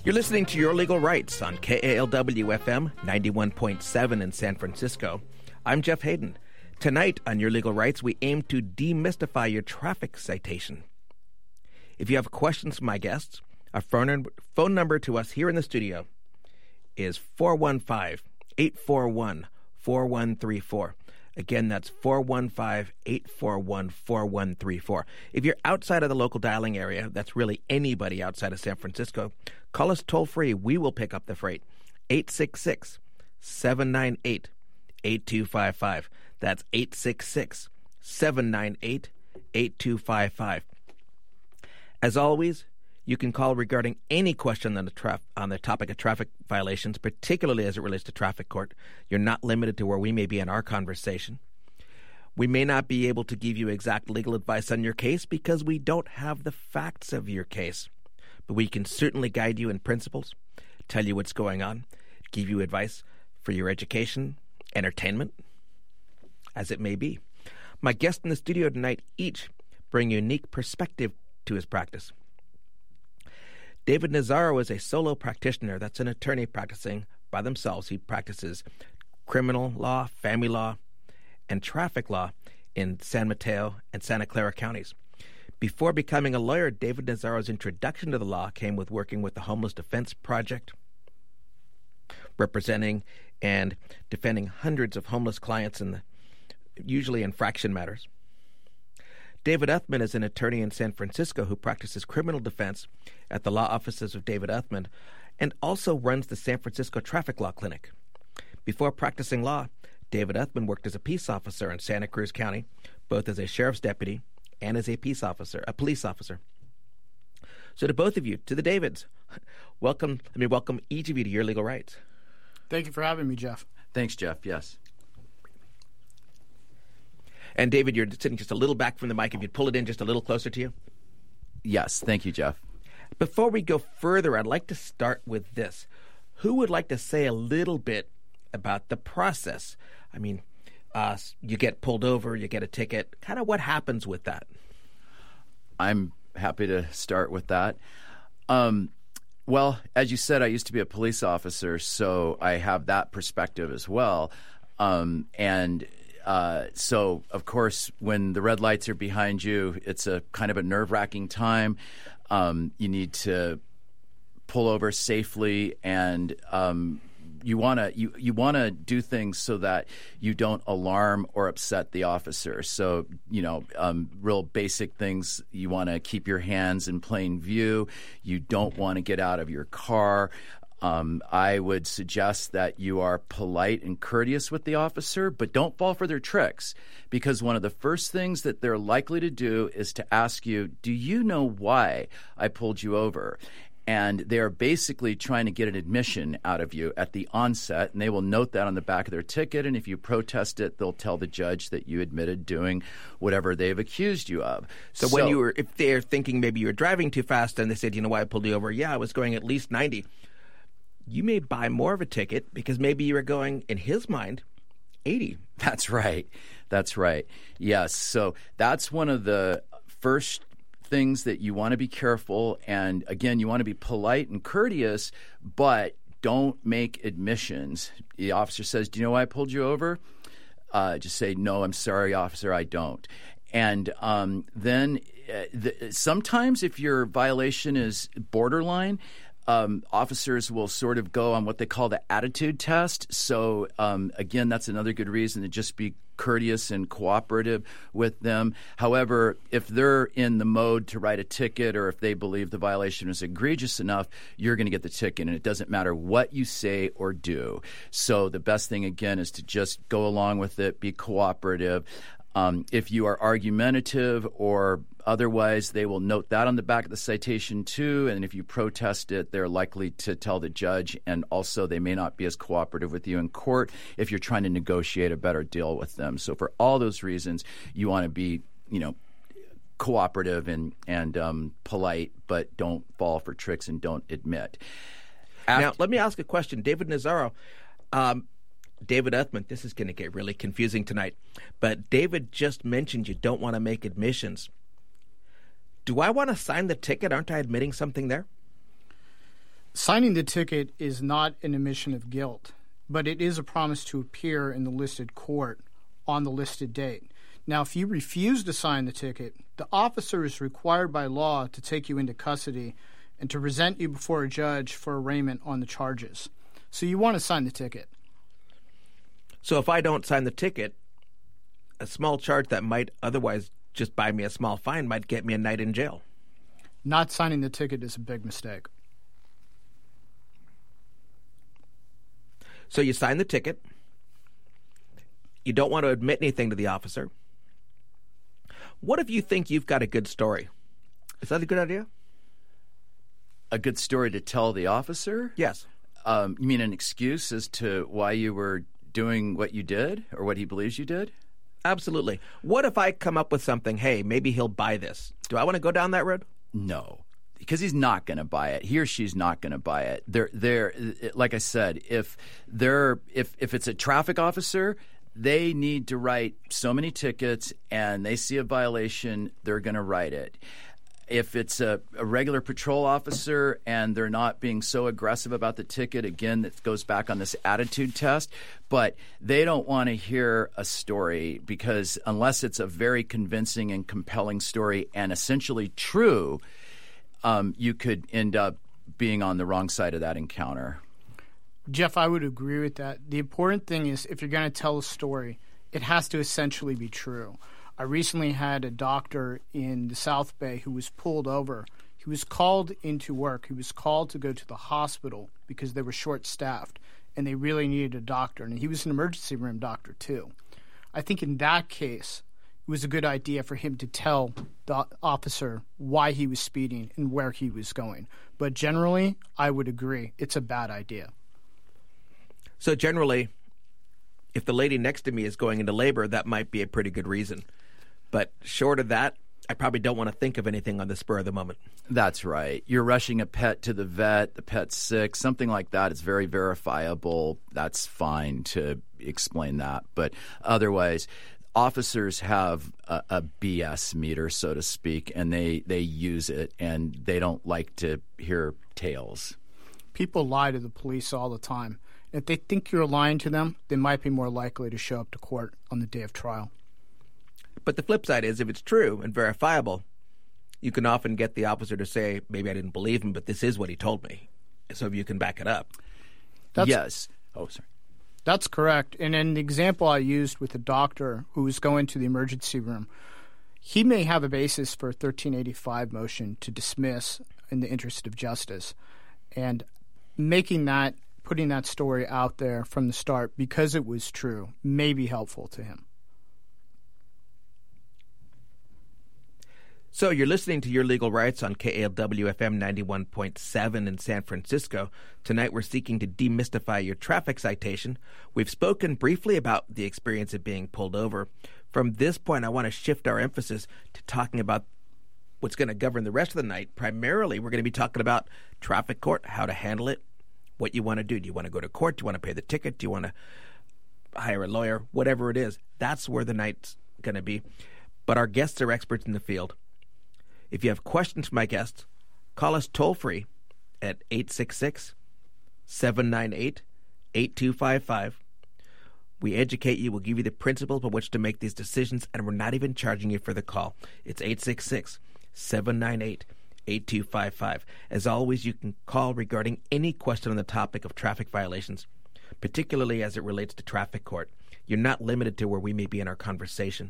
You're listening to Your Legal Rights on KALW-FM 91.7 in San Francisco. I'm Jeff Hayden. Tonight on Your Legal Rights, we aim to demystify your traffic citation. If you have questions for my guests, our phone number to us here in the studio is 415-841-4134. Again, that's 415-841-4134. If you're outside of the local dialing area, that's really anybody outside of San Francisco, call us toll-free. We will pick up the freight. 866-798-8255. That's 866-798-8255. As always, you can call regarding any question on the topic of traffic violations, particularly as it relates to traffic court. You're not limited to where we may be in our conversation. We may not be able to give you exact legal advice on your case because we don't have the facts of your case. But we can certainly guide you in principles, tell you what's going on, give you advice for your education, entertainment, as it may be. My guests in the studio tonight each bring unique perspective to his practice. David Nazzaro is a solo practitioner. That's an attorney practicing by themselves. He practices criminal law, family law, and traffic law in San Mateo and Santa Clara counties. Before becoming a lawyer, David Nazzaro's introduction to the law came with working with the Homeless Defense Project, representing and defending hundreds of homeless clients, usually infraction matters. David Uthman is an attorney in San Francisco who practices criminal defense at the law offices of David Uthman and also runs the San Francisco Traffic Law Clinic. Before practicing law, David Uthman worked as a peace officer in Santa Cruz County, both as a sheriff's deputy and as a police officer. So to both of you, to the Davids, welcome. Let me welcome each of you to Your Legal Rights. Thank you for having me, Jeff. Thanks, Jeff. Yes. And David, you're sitting just a little back from the mic. If you'd pull it in just a little closer to you. Yes. Thank you, Jeff. Before we go further, I'd like to start with this. Who would like to say a little bit about the process? I mean, you get pulled over, you get a ticket. Kind of what happens with that? I'm happy to start with that. Well, as you said, I used to be a police officer, so I have that perspective as well. So, of course, when the red lights are behind you, it's a kind of a nerve-wracking time. You need to pull over safely, and you want to do things so that you don't alarm or upset the officer. So, real basic things. You want to keep your hands in plain view. You don't want to get out of your car. I would suggest that you are polite and courteous with the officer, but don't fall for their tricks, because one of the first things that they're likely to do is to ask you, do you know why I pulled you over? And they're basically trying to get an admission out of you at the onset, and they will note that on the back of their ticket, and if you protest it, they'll tell the judge that you admitted doing whatever they've accused you of. So if they're thinking maybe you were driving too fast and they said, you know why I pulled you over? Yeah, I was going at least 90. You may buy more of a ticket because maybe you were going, in his mind, 80. That's right. Yes. So that's one of the first things that you want to be careful. And again, you want to be polite and courteous, but don't make admissions. The officer says, do you know why I pulled you over? Just say, no, I'm sorry, officer, I don't. And then sometimes if your violation is borderline, officers will sort of go on what they call the attitude test. So, again, that's another good reason to just be courteous and cooperative with them. However, if they're in the mode to write a ticket, or if they believe the violation is egregious enough, you're going to get the ticket, and it doesn't matter what you say or do. So the best thing, again, is to just go along with it, be cooperative. If you are argumentative or otherwise, they will note that on the back of the citation too. And if you protest it, they're likely to tell the judge. And also, they may not be as cooperative with you in court if you're trying to negotiate a better deal with them. So for all those reasons, you want to be, cooperative and polite, but don't fall for tricks and don't admit. Now, let me ask a question. David Nazzaro, David Uthman, this is going to get really confusing tonight, but David just mentioned you don't want to make admissions. Do I want to sign the ticket? Aren't I admitting something there? Signing the ticket is not an admission of guilt, but it is a promise to appear in the listed court on the listed date. Now, if you refuse to sign the ticket, the officer is required by law to take you into custody and to present you before a judge for arraignment on the charges. So you want to sign the ticket. So if I don't sign the ticket, a small charge that might otherwise just buy me a small fine might get me a night in jail. Not signing the ticket is a big mistake. So you sign the ticket. You don't want to admit anything to the officer. What if you think you've got a good story? Is that a good idea? A good story to tell the officer? Yes. You mean an excuse as to why you were doing what you did or what he believes you did? Absolutely. What if I come up with something, hey, maybe he'll buy this? Do I want to go down that road? No, because he's not going to buy it. He or she's not going to buy it. They're like I said, if it's a traffic officer, they need to write so many tickets and they see a violation, they're going to write it. If it's a regular patrol officer and they're not being so aggressive about the ticket, again, that goes back on this attitude test, but they don't want to hear a story because unless it's a very convincing and compelling story and essentially true, you could end up being on the wrong side of that encounter. Jeff, I would agree with that. The important thing is if you're going to tell a story, it has to essentially be true. I recently had a doctor in the South Bay who was pulled over. He was called into work. He was called to go to the hospital because they were short-staffed, and they really needed a doctor. And he was an emergency room doctor, too. I think in that case, it was a good idea for him to tell the officer why he was speeding and where he was going. But generally, I would agree. It's a bad idea. So generally, if the lady next to me is going into labor, that might be a pretty good reason. But short of that, I probably don't want to think of anything on the spur of the moment. That's right. You're rushing a pet to the vet, the pet's sick, something like that. It's very verifiable. That's fine to explain that. But otherwise, officers have a BS meter, so to speak, and they use it, and they don't like to hear tales. People lie to the police all the time. If they think you're lying to them, they might be more likely to show up to court on the day of trial. But the flip side is, if it's true and verifiable, you can often get the officer to say, maybe I didn't believe him, but this is what he told me. So if you can back it up. Yes. Oh, sorry. That's correct. And in the example I used with the doctor who was going to the emergency room, he may have a basis for a 1385 motion to dismiss in the interest of justice. And putting that story out there from the start because it was true may be helpful to him. So you're listening to Your Legal Rights on KALW-FM 91.7 in San Francisco. Tonight we're seeking to demystify your traffic citation. We've spoken briefly about the experience of being pulled over. From this point, I want to shift our emphasis to talking about what's going to govern the rest of the night. Primarily, we're going to be talking about traffic court, how to handle it, what you want to do. Do you want to go to court? Do you want to pay the ticket? Do you want to hire a lawyer? Whatever it is, that's where the night's going to be. But our guests are experts in the field. If you have questions for my guests, call us toll-free at 866-798-8255. We educate you. We'll give you the principles by which to make these decisions, and we're not even charging you for the call. It's 866-798-8255. As always, you can call regarding any question on the topic of traffic violations, particularly as it relates to traffic court. You're not limited to where we may be in our conversation.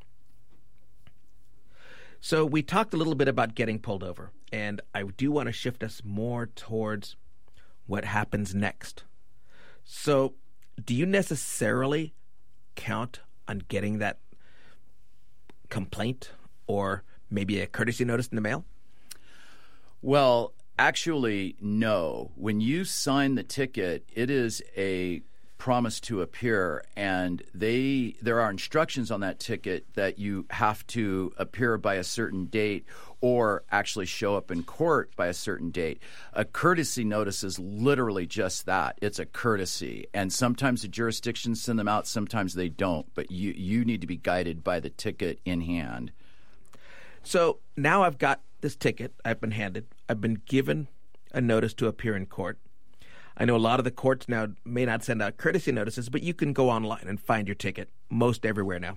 So we talked a little bit about getting pulled over, and I do want to shift us more towards what happens next. So do you necessarily count on getting that complaint or maybe a courtesy notice in the mail? Well, actually, no. When you sign the ticket, it is a promise to appear, and there are instructions on that ticket that you have to appear by a certain date or actually show up in court by a certain date. A courtesy notice is literally just that. It's a courtesy, and sometimes the jurisdictions send them out, sometimes they don't, but you need to be guided by the ticket in hand. So now I've got this ticket I've been handed. I've been given a notice to appear in court. I know a lot of the courts now may not send out courtesy notices, but you can go online and find your ticket most everywhere now.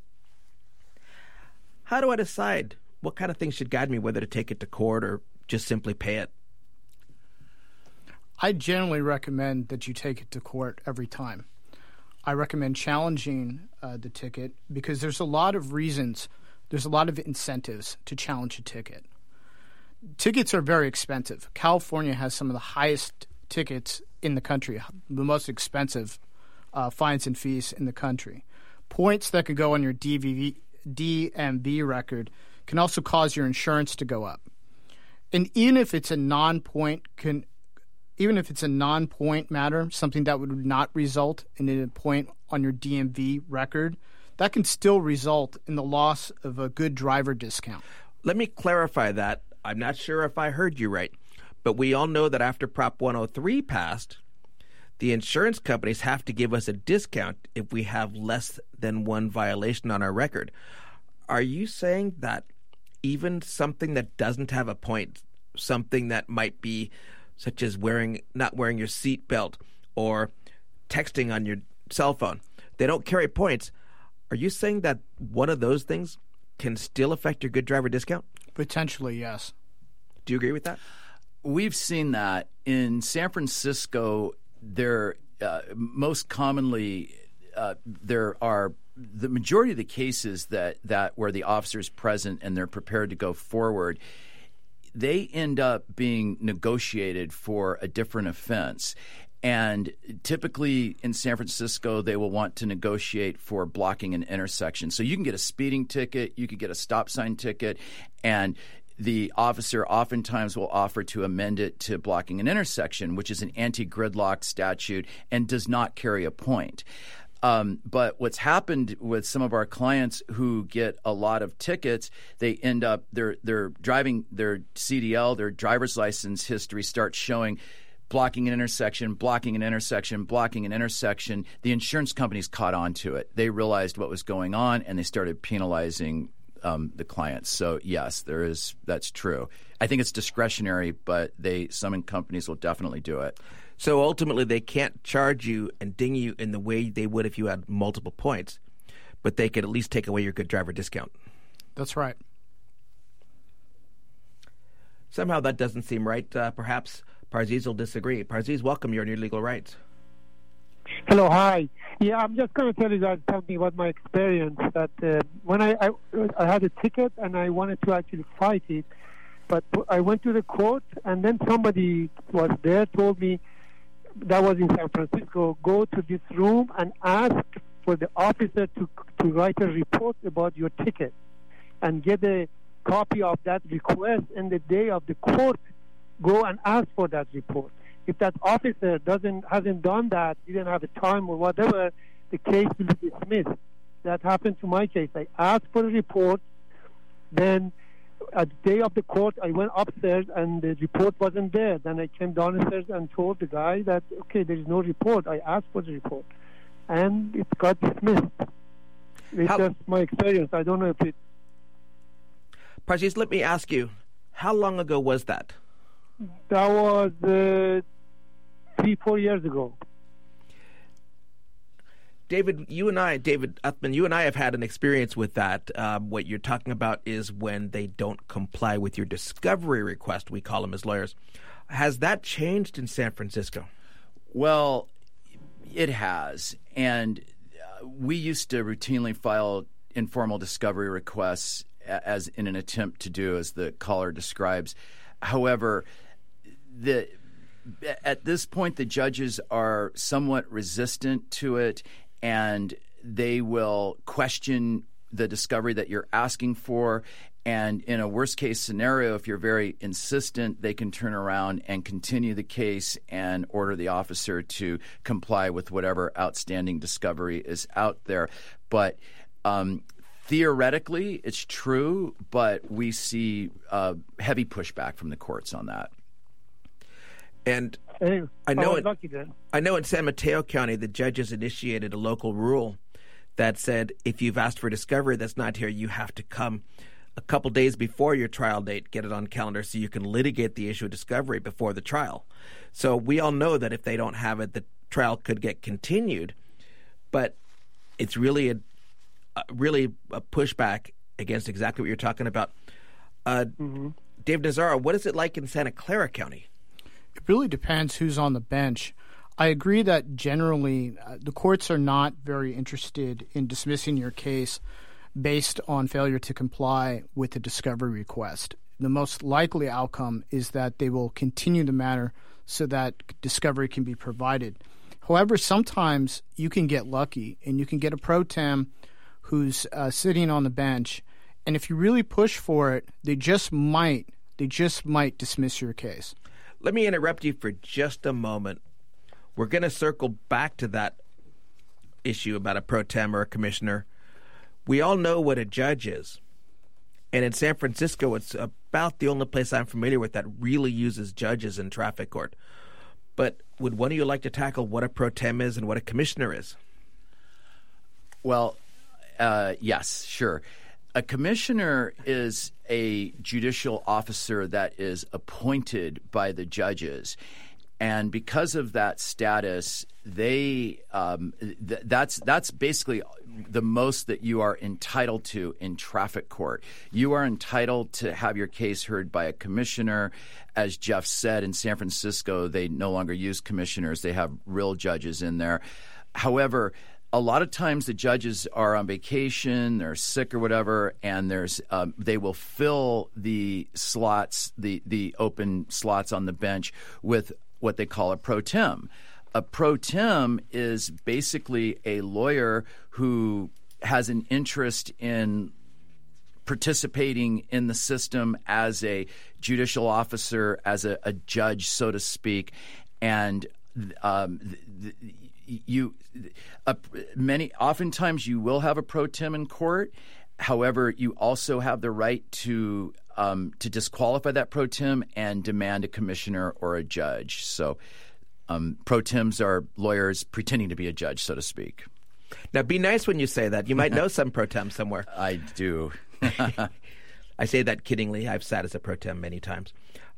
How do I decide what kind of things should guide me, whether to take it to court or just simply pay it? I generally recommend that you take it to court every time. I recommend challenging the ticket because there's a lot of reasons, there's a lot of incentives to challenge a ticket. Tickets are very expensive. California has some of the highest tickets in the country, the most expensive fines and fees in the country. Points that could go on your DMV record can also cause your insurance to go up. And even if it's a non-point matter, something that would not result in a point on your DMV record, that can still result in the loss of a good driver discount. Let me clarify that. I'm not sure if I heard you right, but we all know that after Prop 103 passed, the insurance companies have to give us a discount if we have less than one violation on our record. Are you saying that even something that doesn't have a point, something that might be such as not wearing your seatbelt or texting on your cell phone, they don't carry points, are you saying that one of those things can still affect your good driver discount? Potentially, yes. Do you agree with that? We've seen that in San Francisco. There most commonly there are the majority of the cases that where the officer is present and they're prepared to go forward, they end up being negotiated for a different offense. And typically in San Francisco, they will want to negotiate for blocking an intersection. So you can get a speeding ticket, you could get a stop sign ticket, and the officer oftentimes will offer to amend it to blocking an intersection, which is an anti-gridlock statute and does not carry a point. But what's happened with some of our clients who get a lot of tickets, they end up they're driving their CDL, their driver's license history starts showing blocking an intersection, blocking an intersection, blocking an intersection. The insurance companies caught on to it. They realized what was going on and they started penalizing the clients. So yes, that's true. I think it's discretionary, but some companies will definitely do it. So ultimately, they can't charge you and ding you in the way they would if you had multiple points, but they could at least take away your good driver discount. That's right. Somehow that doesn't seem right. Perhaps Parziz will disagree. Parziz, welcome. You're on Your Legal Rights. Hello, hi. Yeah, I'm just going to tell you guys something about my experience. That when I had a ticket and I wanted to actually fight it, but I went to the court and then somebody was there, told me, that was in San Francisco, go to this room and ask for the officer to write a report about your ticket and get a copy of that request, and the day of the court, go and ask for that report. If that officer hasn't done that, didn't have the time or whatever, the case will be dismissed. That happened to my case. I asked for a report, then at the day of the court, I went upstairs and the report wasn't there. Then I came downstairs and told the guy that, okay, there is no report. I asked for the report. And it got dismissed. It's just my experience. I don't know if it... Parziz, let me ask you, how long ago was that? That was 3-4 years ago. David Uthman, you and I have had an experience with that. What you're talking about is when they don't comply with your discovery request, we call them as lawyers. Has that changed in San Francisco? Well, it has. And we used to routinely file informal discovery requests as in an attempt to do as the caller describes. However, at this point, the judges are somewhat resistant to it, and they will question the discovery that you're asking for. And in a worst-case scenario, if you're very insistent, they can turn around and continue the case and order the officer to comply with whatever outstanding discovery is out there. But theoretically, it's true, but we see heavy pushback from the courts on that. And I know in San Mateo County, the judges initiated a local rule that said if you've asked for discovery that's not here, you have to come a couple days before your trial date, get it on calendar so you can litigate the issue of discovery before the trial. So we all know that if they don't have it, the trial could get continued. But it's really a pushback against exactly what you're talking about. Dave Nazzaro, what is it like in Santa Clara County? It really depends who's on the bench. I agree that generally the courts are not very interested in dismissing your case based on failure to comply with the discovery request. The most likely outcome is that they will continue the matter so that discovery can be provided. However, sometimes you can get lucky and you can get a pro tem who's sitting on the bench, and if you really push for it, they just might dismiss your case. Let me interrupt you for just a moment. We're going to circle back to that issue about a pro tem or a commissioner. We all know what a judge is. And in San Francisco, it's about the only place I'm familiar with that really uses judges in traffic court. But would one of you like to tackle what a pro tem is and what a commissioner is? Well, yes, sure. A commissioner is a judicial officer that is appointed by the judges. And because of that status, they that's basically the most that you are entitled to in traffic court. You are entitled to have your case heard by a commissioner. As Jeff said, in San Francisco, they no longer use commissioners. They have real judges in there. However, a lot of times the judges are on vacation, they're sick or whatever, and they will fill the slots, the open slots on the bench with what they call a pro tem. A pro tem is basically a lawyer who has an interest in participating in the system as a judicial officer, as a judge, so to speak, and oftentimes you will have a pro tem in court. However, you also have the right to disqualify that pro tem and demand a commissioner or a judge. So pro tems are lawyers pretending to be a judge, so to speak. Now, be nice when you say that. You might know some pro tem somewhere. I do. I say that kiddingly. I've sat as a pro tem many times.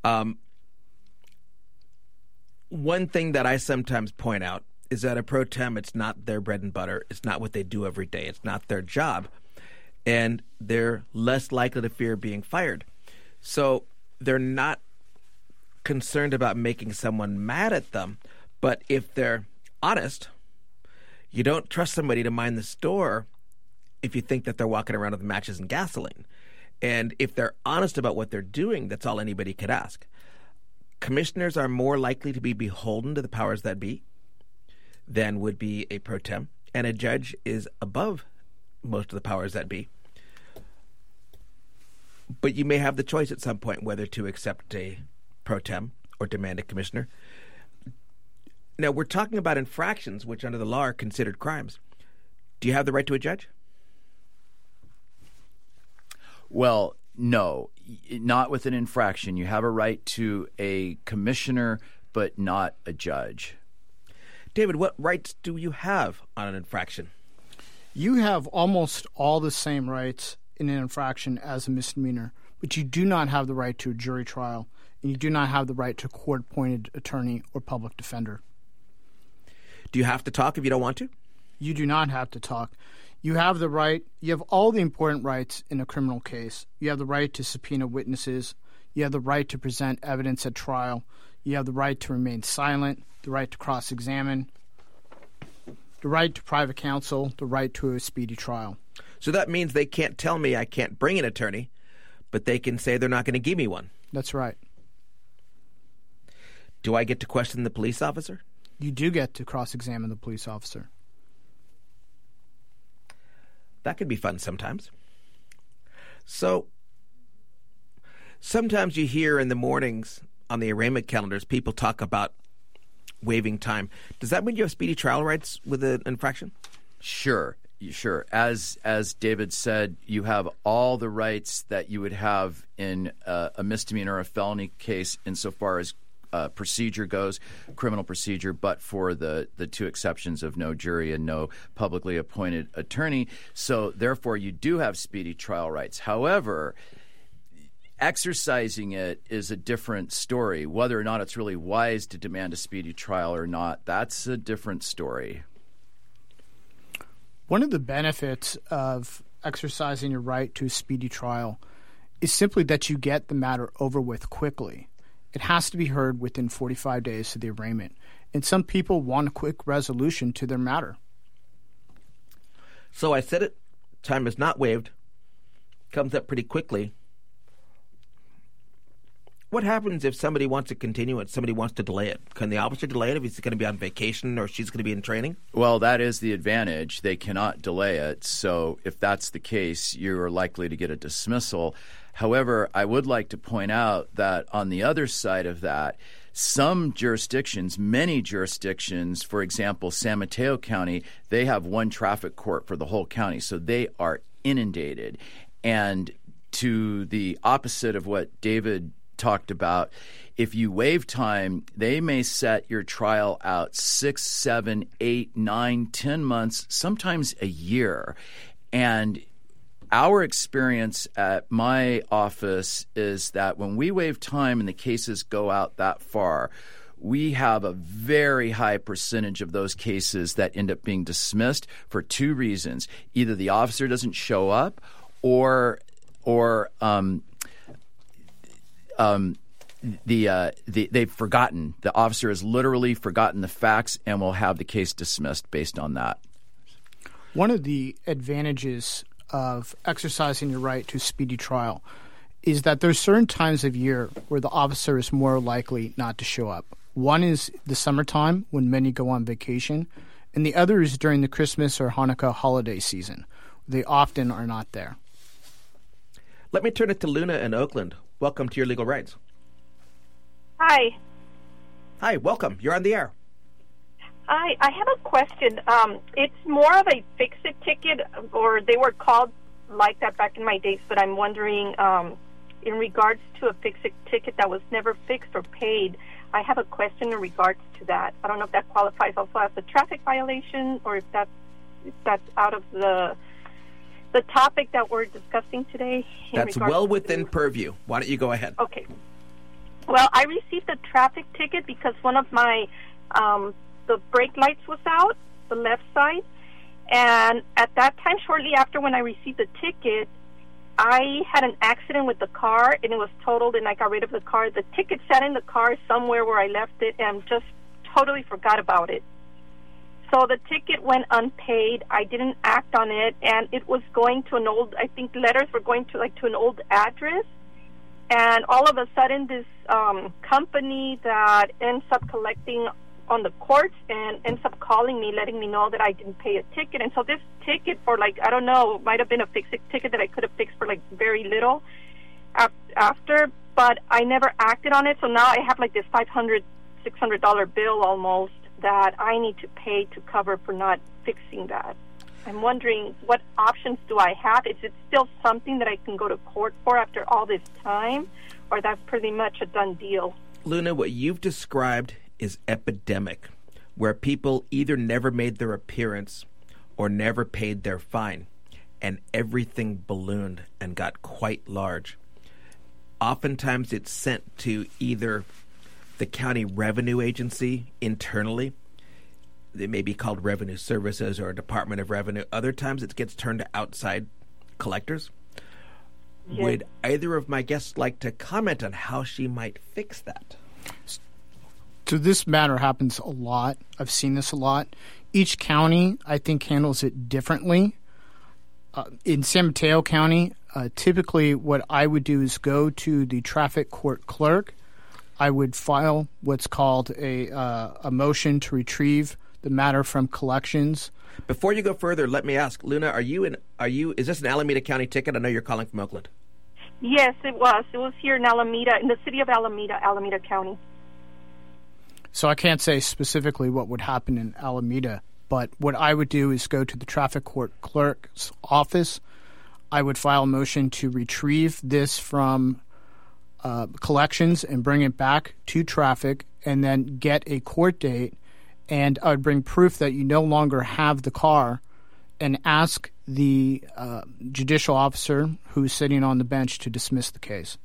One thing that I sometimes point out is that a pro tem, it's not their bread and butter. It's not what they do every day. It's not their job. And they're less likely to fear being fired. So they're not concerned about making someone mad at them. But if they're honest, you don't trust somebody to mind the store if you think that they're walking around with matches and gasoline. And if they're honest about what they're doing, that's all anybody could ask. Commissioners are more likely to be beholden to the powers that be than would be a pro tem. And a judge is above most of the powers that be. But you may have the choice at some point whether to accept a pro tem or demand a commissioner. Now, we're talking about infractions, which under the law are considered crimes. Do you have the right to a judge? Well, no, not with an infraction. You have a right to a commissioner, but not a judge. David, what rights do you have on an infraction? You have almost all the same rights in an infraction as a misdemeanor, but you do not have the right to a jury trial, and you do not have the right to a court-appointed attorney or public defender. Do you have to talk if you don't want to? You do not have to talk. You have the right, you have all the important rights in a criminal case. You have the right to subpoena witnesses. You have the right to present evidence at trial. You have the right to remain silent, the right to cross-examine, the right to private counsel, the right to a speedy trial. So that means they can't tell me I can't bring an attorney, but they can say they're not going to give me one. That's right. Do I get to question the police officer? You do get to cross-examine the police officer. That could be fun sometimes. So sometimes you hear in the mornings on the arraignment calendars people talk about waiving time. Does that mean you have speedy trial rights with an infraction? Sure. As David said, you have all the rights that you would have in a misdemeanor or a felony case insofar as procedure goes, criminal procedure, but for the two exceptions of no jury and no publicly appointed attorney. So therefore, you do have speedy trial rights. However, exercising it is a different story. Whether or not it's really wise to demand a speedy trial or not, that's a different story. One of the benefits of exercising your right to a speedy trial is simply that you get the matter over with quickly. It has to be heard within 45 days of the arraignment, and some people want a quick resolution to their matter. So I said it, time is not waived, comes up pretty quickly. What happens if somebody wants to continue it, somebody wants to delay it? Can the officer delay it if he's going to be on vacation or she's going to be in training? Well, that is the advantage. They cannot delay it. So if that's the case, you're likely to get a dismissal. However, I would like to point out that on the other side of that, some jurisdictions, many jurisdictions, for example, San Mateo County, they have one traffic court for the whole county. So they are inundated. And to the opposite of what David talked about, if you waive time, they may set your trial out 6, 7, 8, 9, 10 months, sometimes a year. And our experience at my office is that when we waive time and the cases go out that far, we have a very high percentage of those cases that end up being dismissed for two reasons. Either the officer doesn't show up or they've forgotten. The officer has literally forgotten the facts and will have the case dismissed based on that. One of the advantages of exercising your right to speedy trial is that there's certain times of year where the officer is more likely not to show up. One is the summertime when many go on vacation, and the other is during the Christmas or Hanukkah holiday season. They often are not there. Let me turn it to Luna in Oakland. Welcome to Your Legal Rights. Hi. Hi, welcome. You're on the air. Hi, I have a question. It's more of a fix-it ticket, or they were called like that back in my days, but I'm wondering, in regards to a fix-it ticket that was never fixed or paid, I have a question in regards to that. I don't know if that qualifies also as a traffic violation, or if that's out of the topic that we're discussing today. That's well within purview. Why don't you go ahead? Okay. Well, I received a traffic ticket because one of my the brake lights was out, the left side, and at that time, shortly after when I received the ticket, I had an accident with the car, and it was totaled, and I got rid of the car. The ticket sat in the car somewhere where I left it, and just totally forgot about it. So the ticket went unpaid. I didn't act on it, and it was going to an old, I think letters were going to an old address. And all of a sudden, this company that ends up collecting on the courts and ends up calling me, letting me know that I didn't pay a ticket. And so this ticket for I don't know, might have been a fix-it ticket that I could have fixed for very little after, but I never acted on it. So now I have this $500, $600 bill almost that I need to pay to cover for not fixing that. I'm wondering, what options do I have? Is it still something that I can go to court for after all this time, or that's pretty much a done deal? Luna, what you've described is epidemic, where people either never made their appearance or never paid their fine, and everything ballooned and got quite large. Oftentimes it's sent to either the county revenue agency internally. They may be called Revenue Services or Department of Revenue. Other times it gets turned to outside collectors. Yes. Would either of my guests like to comment on how she might fix that? So this matter happens a lot. I've seen this a lot. Each county, I think, handles it differently. In San Mateo County, typically what I would do is go to the traffic court clerk. I would file what's called a motion to retrieve the matter from collections. Before you go further, let me ask, Luna, is this an Alameda County ticket? I know you're calling from Oakland. Yes, it was. It was here in Alameda, in the city of Alameda, Alameda County. So I can't say specifically what would happen in Alameda, but what I would do is go to the traffic court clerk's office. I would file a motion to retrieve this from collections and bring it back to traffic, and then get a court date, and I would bring proof that you no longer have the car, and ask the judicial officer who's sitting on the bench to dismiss the case.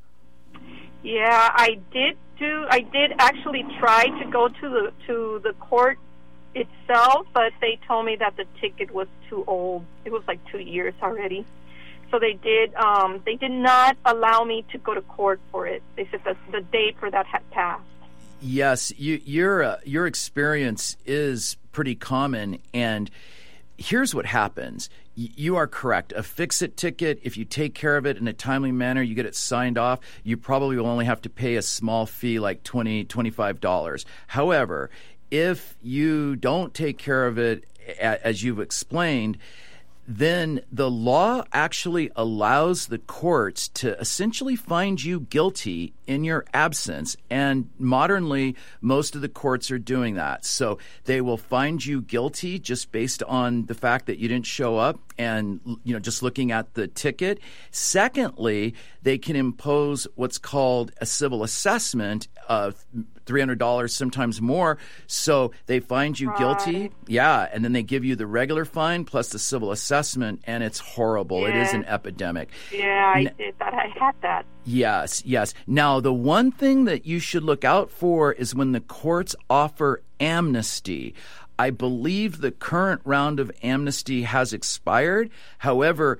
Yeah, I did actually try to go to the court itself, but they told me that the ticket was too old. It was like 2 years already. So they did not allow me to go to court for it. They said that the date for that had passed. Yes, your experience is pretty common, and here's what happens. You are correct. A fix-it ticket, if you take care of it in a timely manner, you get it signed off, you probably will only have to pay a small fee like $20, $25. However, if you don't take care of it, as you've explained, then the law actually allows the courts to essentially find you guilty in your absence. And modernly, most of the courts are doing that. So they will find you guilty just based on the fact that you didn't show up and, just looking at the ticket. Secondly, they can impose what's called a civil assessment of $300, sometimes more. So they find you guilty. Yeah. And then they give you the regular fine plus the civil assessment, and it's horrible. Yeah. It is an epidemic. Yeah, I did that. I had that. Yes. Now, the one thing that you should look out for is when the courts offer amnesty. I believe the current round of amnesty has expired. However,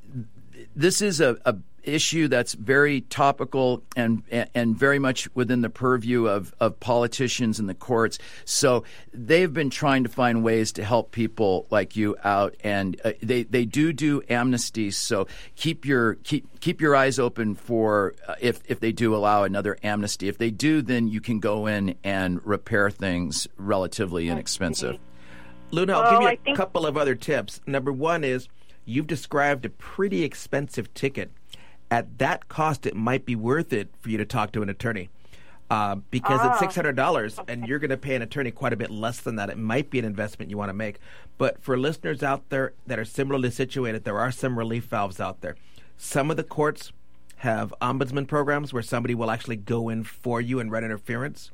this is a issue that's very topical and very much within the purview of politicians and the courts. So they've been trying to find ways to help people like you out, and they do amnesties. So keep your eyes open for if they do allow another amnesty. If they do, then you can go in and repair things relatively inexpensive. Luna, I'll give you a couple of other tips. Number one is you've described a pretty expensive ticket. At that cost, it might be worth it for you to talk to an attorney because it's $600, and you're going to pay an attorney quite a bit less than that. It might be an investment you want to make. But for listeners out there that are similarly situated, there are some relief valves out there. Some of the courts have ombudsman programs where somebody will actually go in for you and run interference.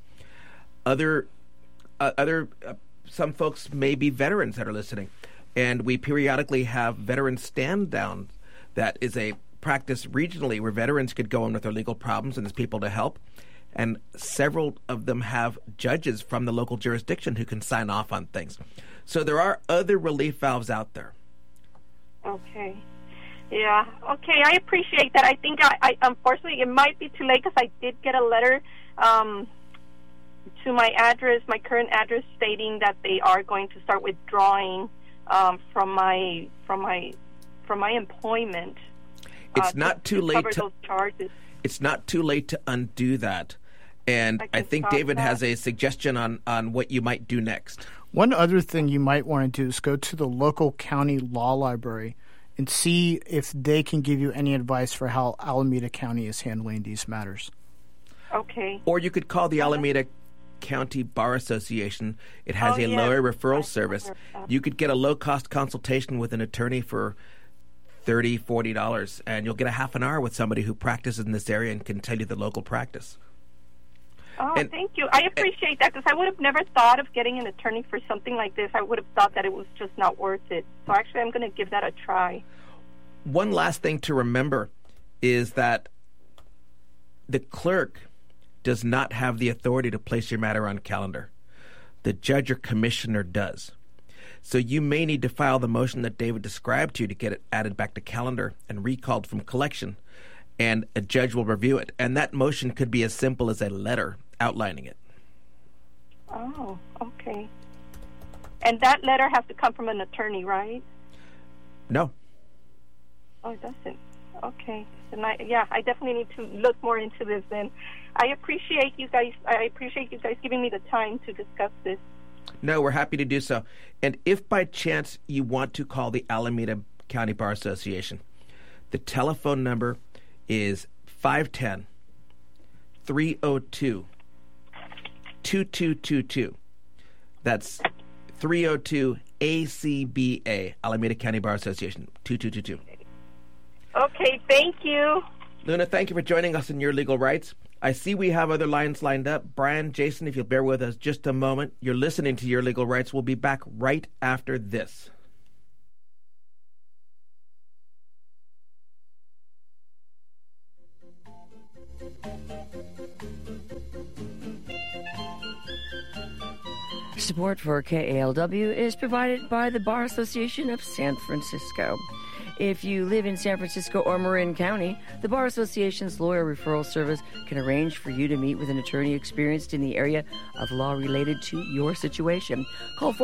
Some folks may be veterans that are listening, and we periodically have veteran stand down. That is a practice regionally where veterans could go in with their legal problems and there's people to help. And several of them have judges from the local jurisdiction who can sign off on things. So there are other relief valves out there. Okay. Yeah. Okay, I appreciate that. I think I unfortunately it might be too late because I did get a letter to my address, my current address, stating that they are going to start withdrawing from my employment. It's not too late cover those charges. It's not too late to undo that. And I think David has a suggestion on what you might do next. One other thing you might want to do is go to the local county law library and see if they can give you any advice for how Alameda County is handling these matters. Okay. Or you could call the Alameda County Bar Association. It has a lawyer referral service. You could get a low-cost consultation with an attorney for $30, $40, and you'll get a half an hour with somebody who practices in this area and can tell you the local practice. Thank you. I appreciate that because I would have never thought of getting an attorney for something like this. I would have thought that it was just not worth it. So actually, I'm going to give that a try. One last thing to remember is that the clerk does not have the authority to place your matter on calendar. The judge or commissioner does. So you may need to file the motion that David described to you to get it added back to calendar and recalled from collection, and a judge will review it. And that motion could be as simple as a letter outlining it. Oh, okay. And that letter has to come from an attorney, right? No. Oh, it doesn't. Okay. Then I definitely need to look more into this then. I appreciate you guys giving me the time to discuss this. No, we're happy to do so. And if by chance you want to call the Alameda County Bar Association, the telephone number is 510-302-2222. That's 302-ACBA, Alameda County Bar Association, 2222. Okay, thank you. Luna, thank you for joining us in Your Legal Rights. I see we have other lines lined up. Brian, Jason, if you'll bear with us just a moment. You're listening to Your Legal Rights. We'll be back right after this. Support for KALW is provided by the Bar Association of San Francisco. If you live in San Francisco or Marin County, the Bar Association's lawyer referral service can arrange for you to meet with an attorney experienced in the area of law related to your situation. Call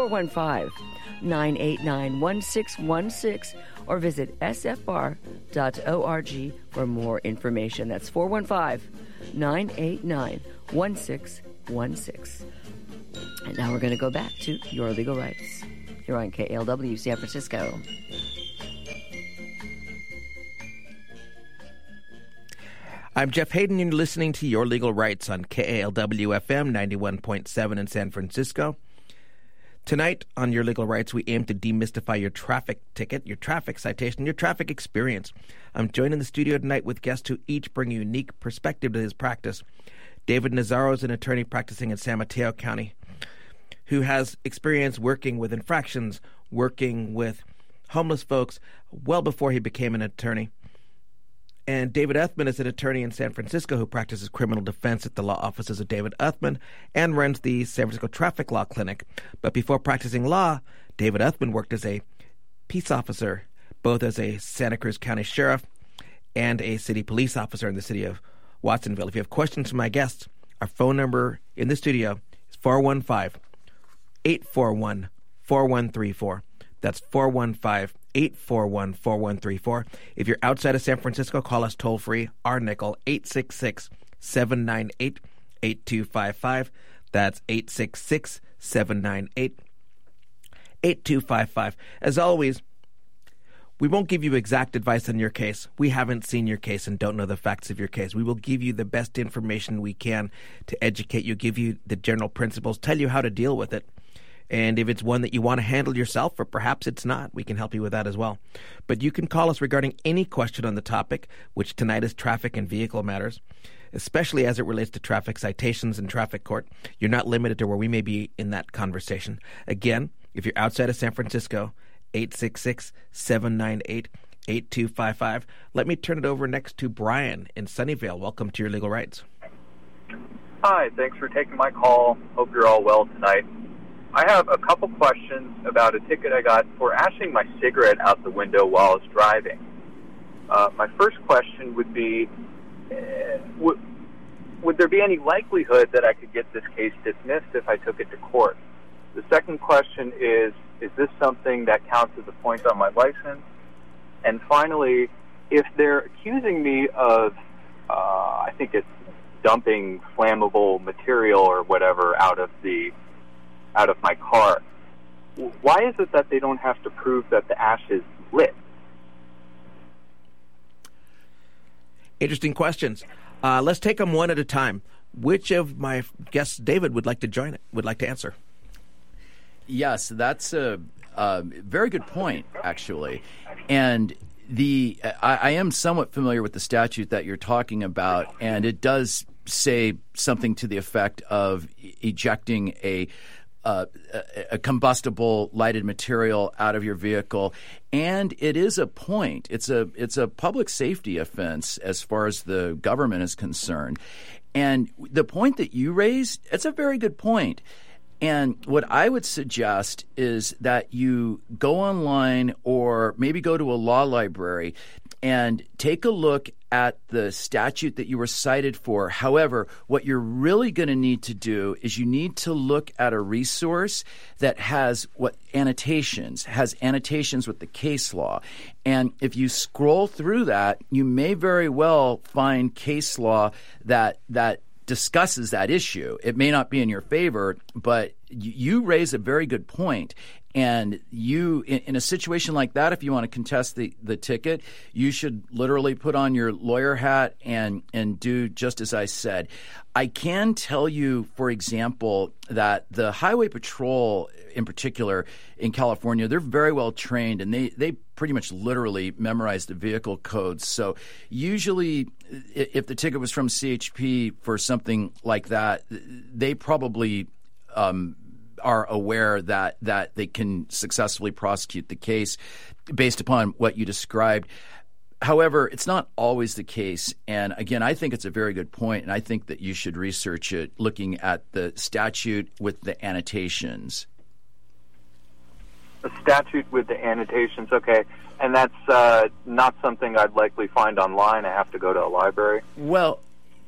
415-989-1616 or visit sfbar.org for more information. That's 415-989-1616. And now we're going to go back to Your Legal Rights here on KALW San Francisco. I'm Jeff Hayden, and you're listening to Your Legal Rights on KALW-FM 91.7 in San Francisco. Tonight on Your Legal Rights, we aim to demystify your traffic ticket, your traffic citation, your traffic experience. I'm joined in the studio tonight with guests who each bring a unique perspective to his practice. David Nazzaro is an attorney practicing in San Mateo County who has experience working with infractions, working with homeless folks well before he became an attorney. And David Uthman is an attorney in San Francisco who practices criminal defense at the law offices of David Uthman and runs the San Francisco Traffic Law Clinic. But before practicing law, David Uthman worked as a peace officer, both as a Santa Cruz County sheriff and a city police officer in the city of Watsonville. If you have questions for my guests, our phone number in the studio is 415-841-4134. That's 415-841-4134. If you're outside of San Francisco, call us toll-free, our nickel, 866-798-8255. That's 866-798-8255. As always, we won't give you exact advice on your case. We haven't seen your case and don't know the facts of your case. We will give you the best information we can to educate you, give you the general principles, tell you how to deal with it. And if it's one that you want to handle yourself, or perhaps it's not, we can help you with that as well. But you can call us regarding any question on the topic, which tonight is traffic and vehicle matters, especially as it relates to traffic citations and traffic court. You're not limited to where we may be in that conversation. Again, if you're outside of San Francisco, 866-798-8255. Let me turn it over next to Brian in Sunnyvale. Welcome to Your Legal Rights. Hi, thanks for taking my call. Hope you're all well tonight. I have a couple questions about a ticket I got for ashing my cigarette out the window while I was driving. My first question would be, would there be any likelihood that I could get this case dismissed if I took it to court? The second question is this something that counts as a point on my license? And finally, if they're accusing me of, I think it's dumping flammable material or whatever out of my car, why is it that they don't have to prove that the ash is lit? Interesting questions. Let's take them one at a time. Which of my guests, David, would like to answer? Yes, that's a very good point, actually. And I am somewhat familiar with the statute that you're talking about, and it does say something to the effect of ejecting a combustible lighted material out of your vehicle, and it is a point. It's a public safety offense as far as the government is concerned. And the point that you raised, it's a very good point. And what I would suggest is that you go online or maybe go to a law library and take a look at the statute that you were cited for. However, what you're really going to need to do is you need to look at a resource that has annotations with the case law. And if you scroll through that, you may very well find case law that discusses that issue. It may not be in your favor, but you raise a very good point. And you, in a situation like that, if you want to contest the ticket, you should literally put on your lawyer hat and do just as I said. I can tell you, for example, that the Highway Patrol, in particular in California, they're very well trained, and they pretty much literally memorize the vehicle codes. So usually, if the ticket was from CHP for something like that, they probably are aware that they can successfully prosecute the case based upon what you described. However, it's not always the case. And again, I think it's a very good point, and I think that you should research it looking at the statute with the annotations. The statute with the annotations, okay. And that's not something I'd likely find online. I have to go to a library. Well,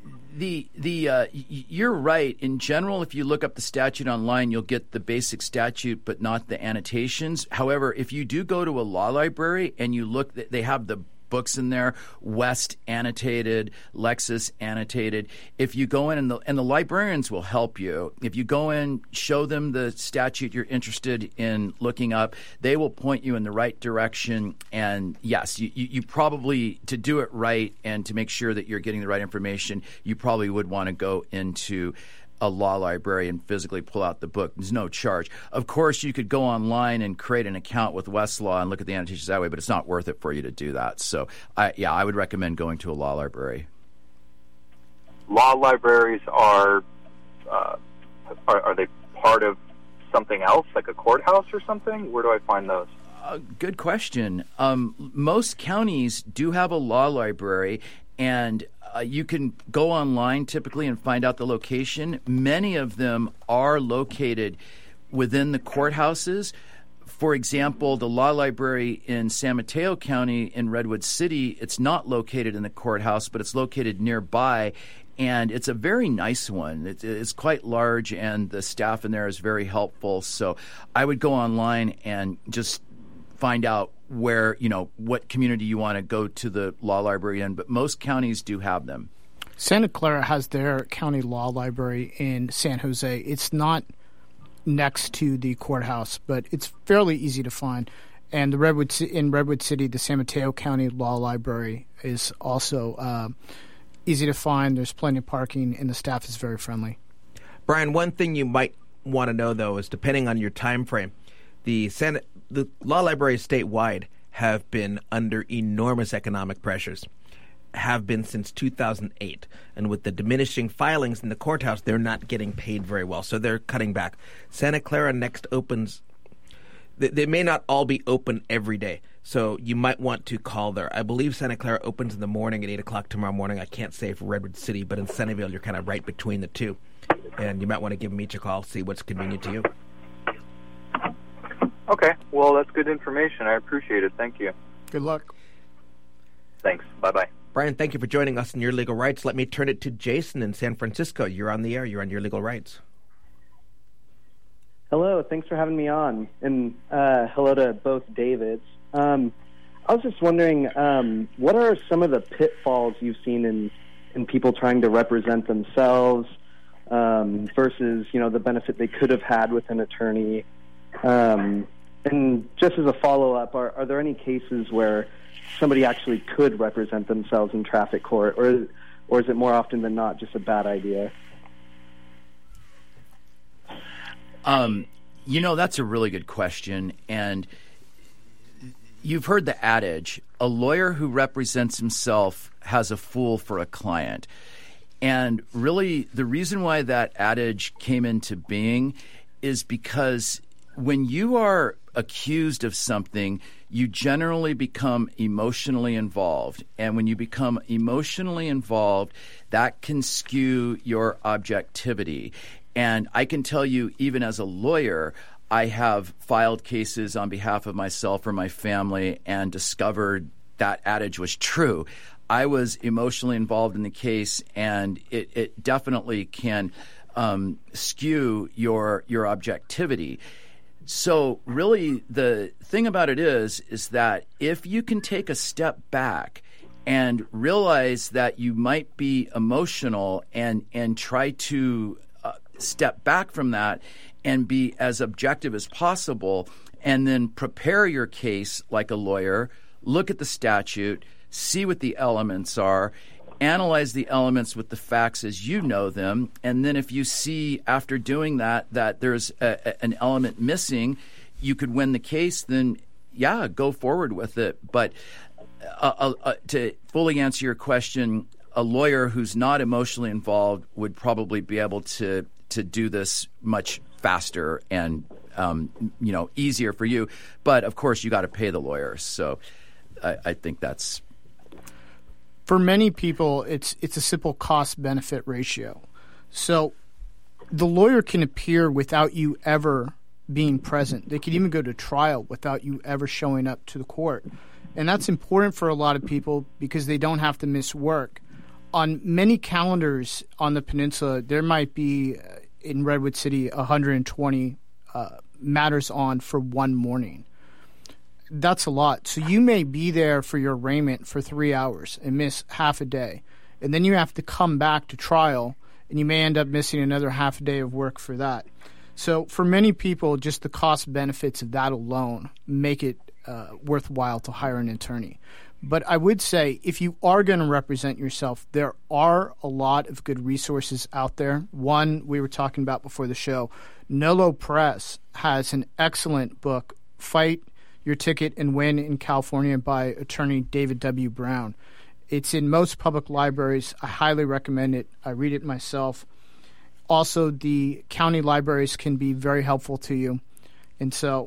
you're right. In general, if you look up the statute online, you'll get the basic statute, but not the annotations. However, if you do go to a law library and you look, they have the books in there, West annotated, Lexis annotated. If you go in, and the librarians will help you. If you go in, show them the statute you're interested in looking up, they will point you in the right direction. And yes, you probably, to do it right and to make sure that you're getting the right information, you probably would want to go into a law library and physically pull out the book. There's no charge. Of course, you could go online and create an account with Westlaw and look at the annotations that way, but it's not worth it for you to do that. So, I would recommend going to a law library. Law libraries are they part of something else, like a courthouse or something? Where do I find those? Good question. Most counties do have a law library, and you can go online typically and find out the location. Many of them are located within the courthouses. For example, the law library in San Mateo County in Redwood City, it's not located in the courthouse, but it's located nearby. And it's a very nice one. It's quite large, and the staff in there is very helpful. So I would go online and just find out where, what community you want to go to the law library in, but most counties do have them. Santa Clara has their county law library in San Jose. It's not next to the courthouse, but it's fairly easy to find. And in Redwood City, the San Mateo County Law Library is also easy to find. There's plenty of parking, and the staff is very friendly. Brian, one thing you might want to know, though, is depending on your time frame, the law libraries statewide have been under enormous economic pressures, have been since 2008. And with the diminishing filings in the courthouse, they're not getting paid very well, so they're cutting back. Santa Clara next opens. They may not all be open every day, so you might want to call there. I believe Santa Clara opens in the morning at 8 o'clock tomorrow morning. I can't say for Redwood City, but in Centerville, you're kind of right between the two. And you might want to give them each a call, see what's convenient to you. Okay, well, that's good information. I appreciate it. Thank you. Good luck. Thanks. Bye-bye. Brian, thank you for joining us in Your Legal Rights. Let me turn it to Jason in San Francisco. You're on the air. You're on Your Legal Rights. Hello. Thanks for having me on. And hello to both Davids. I was just wondering, what are some of the pitfalls you've seen in people trying to represent themselves versus, the benefit they could have had with an attorney? And just as a follow-up, are there any cases where somebody actually could represent themselves in traffic court, or is it more often than not just a bad idea? That's a really good question. And you've heard the adage, a lawyer who represents himself has a fool for a client. And really, the reason why that adage came into being is because when you are accused of something, you generally become emotionally involved. And when you become emotionally involved, that can skew your objectivity. And I can tell you, even as a lawyer, I have filed cases on behalf of myself or my family and discovered that adage was true. I was emotionally involved in the case, and it definitely can skew your objectivity. So really the thing about it is that if you can take a step back and realize that you might be emotional and try to step back from that and be as objective as possible and then prepare your case like a lawyer, look at the statute, see what the elements are, analyze the elements with the facts as you know them, and then if you see after doing that there's an element missing, you could win the case, then yeah, go forward with it. But to fully answer your question, a lawyer who's not emotionally involved would probably be able to do this much faster and easier for you. But of course, you got to pay the lawyer. So I think that's. For many people, it's a simple cost-benefit ratio. So the lawyer can appear without you ever being present. They could even go to trial without you ever showing up to the court. And that's important for a lot of people because they don't have to miss work. On many calendars on the peninsula, there might be, in Redwood City, 120 matters on for one morning. That's a lot. So you may be there for your arraignment for 3 hours and miss half a day. And then you have to come back to trial, and you may end up missing another half a day of work for that. So for many people, just the cost benefits of that alone make it worthwhile to hire an attorney. But I would say if you are going to represent yourself, there are a lot of good resources out there. One we were talking about before the show, Nolo Press has an excellent book, Fight Your Ticket and Win in California by attorney David W. Brown. It's in most public libraries. I highly recommend it. I read it myself. Also, the county libraries can be very helpful to you. And so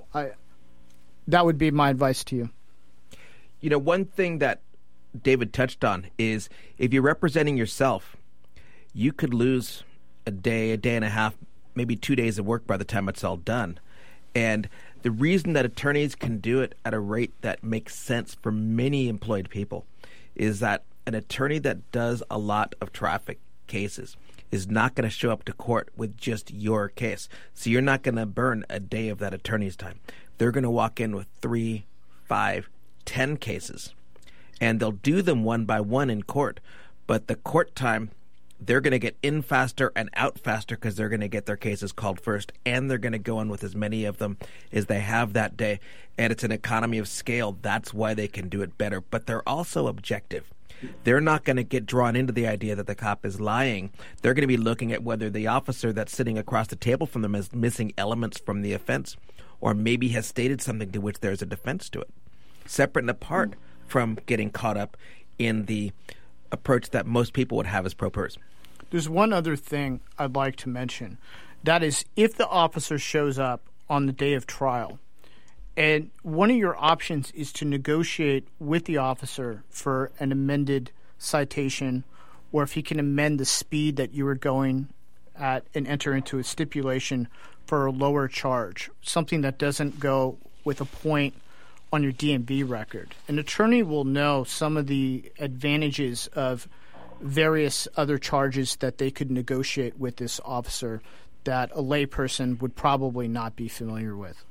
that would be my advice to you. You know, one thing that David touched on is if you're representing yourself, you could lose a day and a half, maybe 2 days of work by the time it's all done. And the reason that attorneys can do it at a rate that makes sense for many employed people is that an attorney that does a lot of traffic cases is not going to show up to court with just your case. So you're not going to burn a day of that attorney's time. They're going to walk in with 3, 5, 10 cases, and they'll do them one by one in court. But the court time, they're going to get in faster and out faster because they're going to get their cases called first, and they're going to go on with as many of them as they have that day. And it's an economy of scale. That's why they can do it better. But they're also objective. They're not going to get drawn into the idea that the cop is lying. They're going to be looking at whether the officer that's sitting across the table from them is missing elements from the offense, or maybe has stated something to which there's a defense to it. Separate and apart from getting caught up in the approach that most people would have as pro pers. There's one other thing I'd like to mention. That is, if the officer shows up on the day of trial, and one of your options is to negotiate with the officer for an amended citation, or if he can amend the speed that you were going at and enter into a stipulation for a lower charge, something that doesn't go with a point on your DMV record. An attorney will know some of the advantages of various other charges that they could negotiate with this officer that a layperson would probably not be familiar with.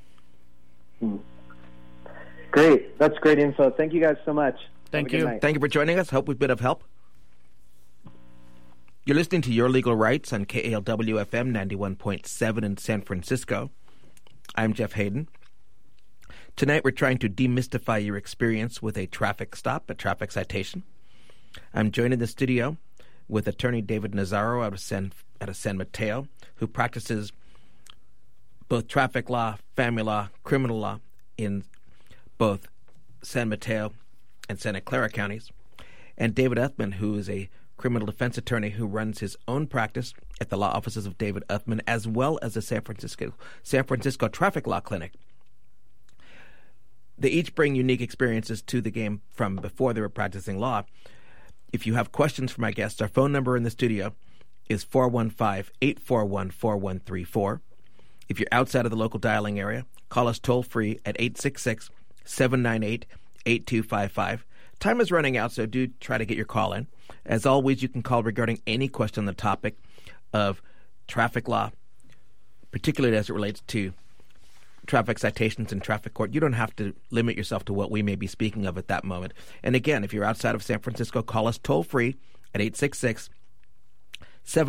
Great. That's great info. Thank you guys so much. Thank you. Thank you for joining us. Hope we've been of help. You're listening to Your Legal Rights on KALW FM 91.7 in San Francisco. I'm Jeff Hayden. Tonight we're trying to demystify your experience with a traffic stop, a traffic citation. I'm joined in the studio with attorney David Nazzaro out of San Mateo, who practices both traffic law, family law, criminal law in both San Mateo and Santa Clara counties, and David Uthman, who is a criminal defense attorney who runs his own practice at the law offices of David Uthman, as well as the San Francisco Traffic Law Clinic. They each bring unique experiences to the game from before they were practicing law. If you have questions for my guests, our phone number in the studio is 415-841-4134. If you're outside of the local dialing area, call us toll-free at 866-798-8255. Time is running out, so do try to get your call in. As always, you can call regarding any question on the topic of traffic law, particularly as it relates to traffic citations in traffic court. You don't have to limit yourself to what we may be speaking of at that moment. And again, if you're outside of San Francisco, call us toll-free at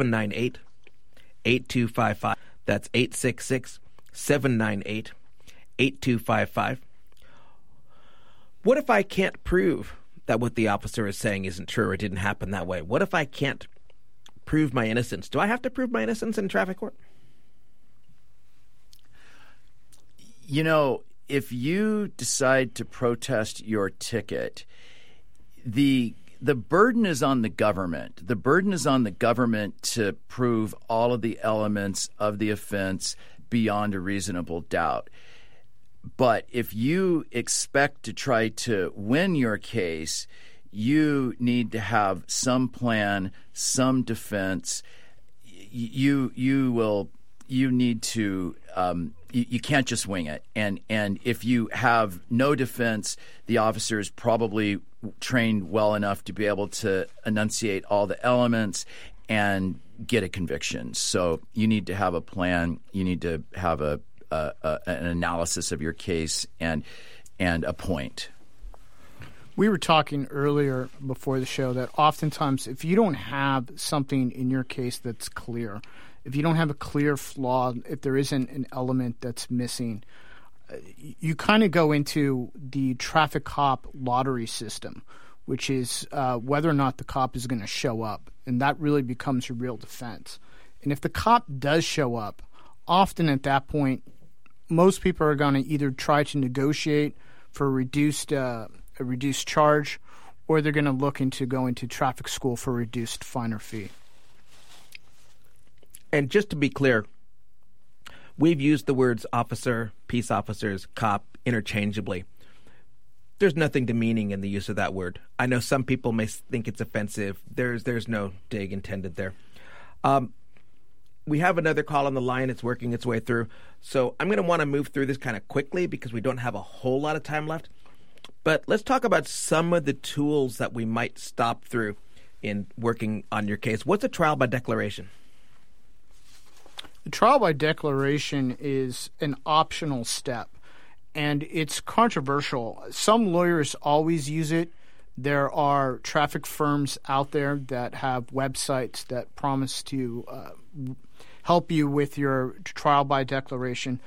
866-798-8255. That's 866-798-8255. 8255. What if I can't prove that what the officer is saying isn't true or didn't happen that way? What if I can't prove my innocence? Do I have to prove my innocence in traffic court? You know, if you decide to protest your ticket, the burden is on the government. The burden is on the government to prove all of the elements of the offense beyond a reasonable doubt. But if you expect to try to win your case, you need to have some plan, some defense. You need to you can't just wing it. And if you have no defense, the officer is probably trained well enough to be able to enunciate all the elements and get a conviction. So you need to have a plan. You need to have an analysis of your case and a point. We were talking earlier before the show that oftentimes if you don't have something in your case that's clear, if you don't have a clear flaw, if there isn't an element that's missing, you kind of go into the traffic cop lottery system, which is whether or not the cop is going to show up. And that really becomes your real defense. And if the cop does show up, often at that point, most people are going to either try to negotiate for a reduced charge, or they're going to look into going to traffic school for a reduced fine or fee. And just to be clear, we've used the words officer, peace officers, cop interchangeably. There's nothing demeaning in the use of that word. I know some people may think it's offensive. There's no dig intended there. We have another call on the line. It's working its way through. So I'm going to want to move through this kind of quickly because we don't have a whole lot of time left. But let's talk about some of the tools that we might stop through in working on your case. What's a trial by declaration? The trial by declaration is an optional step, and it's controversial. Some lawyers always use it. There are traffic firms out there that have websites that promise to help you with your trial by declaration.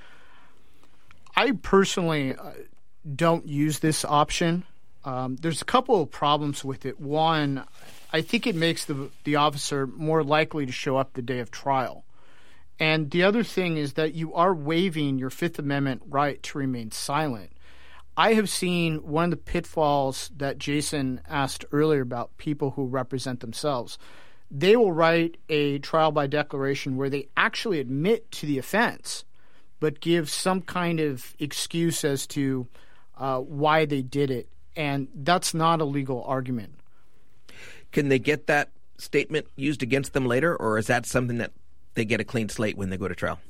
I personally don't use this option. There's a couple of problems with it. One, I think it makes the officer more likely to show up the day of trial. And the other thing is that you are waiving your Fifth Amendment right to remain silent. I have seen one of the pitfalls that Jason asked earlier about people who represent themselves. They will write a trial by declaration where they actually admit to the offense, but give some kind of excuse as to why they did it. And that's not a legal argument. Can they get that statement used against them later, or is that something that they get a clean slate when they go to trial?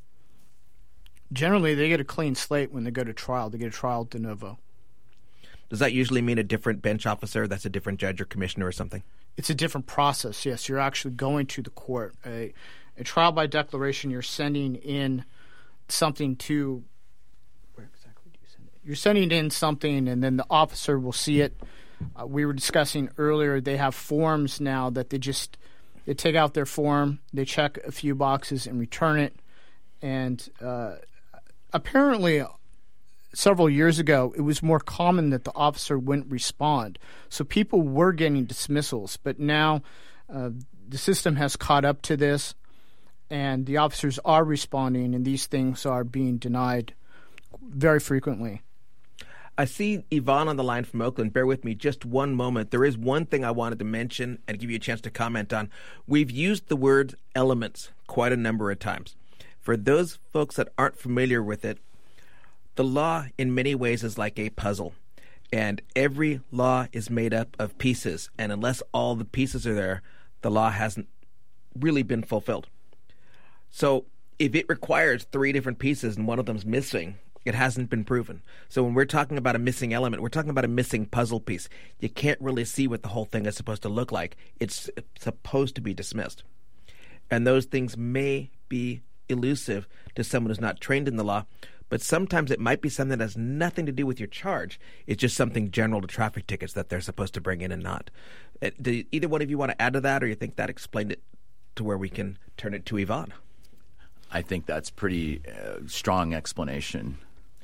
Generally, they get a clean slate when they go to trial. They get a trial de novo. Does that usually mean a different bench officer? That's a different judge or commissioner or something? It's a different process, yes. You're actually going to the court. A trial by declaration, you're sending in something to... Where exactly do you send it? You're sending in something, and then the officer will see it. We were discussing earlier, they have forms now that they take out their form, they check a few boxes and return it. And apparently, several years ago, it was more common that the officer wouldn't respond. So people were getting dismissals. But now the system has caught up to this, and the officers are responding, and these things are being denied very frequently. I see Yvonne on the line from Oakland. Bear with me just one moment. There is one thing I wanted to mention and give you a chance to comment on. We've used the word elements quite a number of times. For those folks that aren't familiar with it, the law in many ways is like a puzzle. And every law is made up of pieces. And unless all the pieces are there, the law hasn't really been fulfilled. So if it requires 3 different pieces and one of them's missing, it hasn't been proven. So when we're talking about a missing element, we're talking about a missing puzzle piece. You can't really see what the whole thing is supposed to look like. It's supposed to be dismissed. And those things may be elusive to someone who's not trained in the law, but sometimes it might be something that has nothing to do with your charge. It's just something general to traffic tickets that they're supposed to bring in and not. Do either one of you want to add to that, or you think that explained it to where we can turn it to Yvonne? I think that's pretty strong explanation.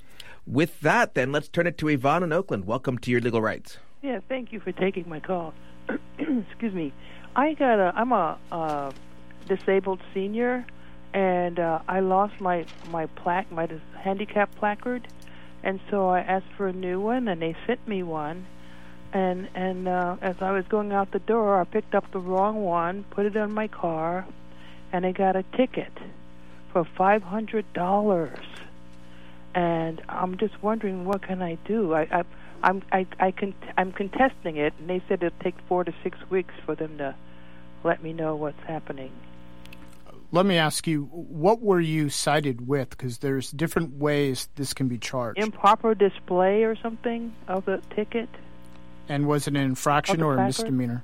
With that, then, let's turn it to Yvonne in Oakland. Welcome to Your Legal Rights. Yeah, thank you for taking my call. Excuse me. I'm a disabled senior, and I lost my handicap placard, and so I asked for a new one, and they sent me one. And as I was going out the door, I picked up the wrong one, put it on my car, and I got a ticket for $500. And I'm just wondering, what can I do? I'm contesting it, and they said it'll take 4 to 6 weeks for them to let me know what's happening. Let me ask you, what were you cited with? Because there's different ways this can be charged. Improper display or something of the ticket. And was it an infraction or a misdemeanor?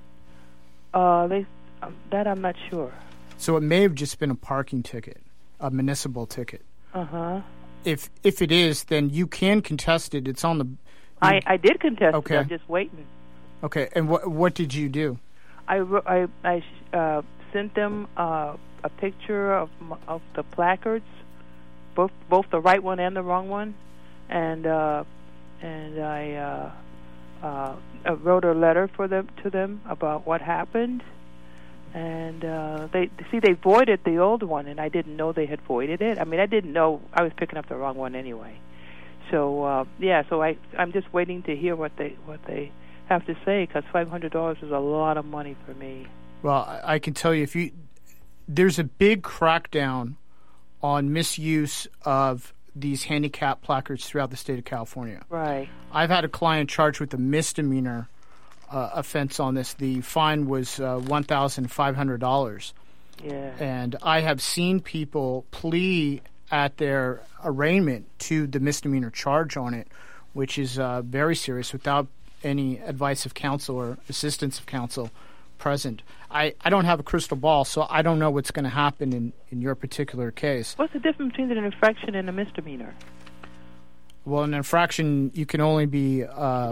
That I'm not sure. So it may have just been a parking ticket, a municipal ticket. Uh-huh. If it is, then you can contest it. It's on the... I did contest okay. it. I'm just waiting. Okay, and what did you do? I sent them a picture of the placards, both the right one and the wrong one, and I wrote a letter to them about what happened, and they voided the old one, and I didn't know they had voided it. I mean, I didn't know I was picking up the wrong one anyway. So I'm just waiting to hear what they have to say, because $500 is a lot of money for me. Well, I can tell you, there's a big crackdown on misuse of these handicap placards throughout the state of California. Right. I've had a client charged with a misdemeanor offense on this. The fine was $1,500. Yeah. And I have seen people plea at their arraignment to the misdemeanor charge on it, which is very serious, without any advice of counsel or assistance of counsel present. I don't have a crystal ball, so I don't know what's going to happen in your particular case. What's the difference between an infraction and a misdemeanor? Well, an infraction, you can only be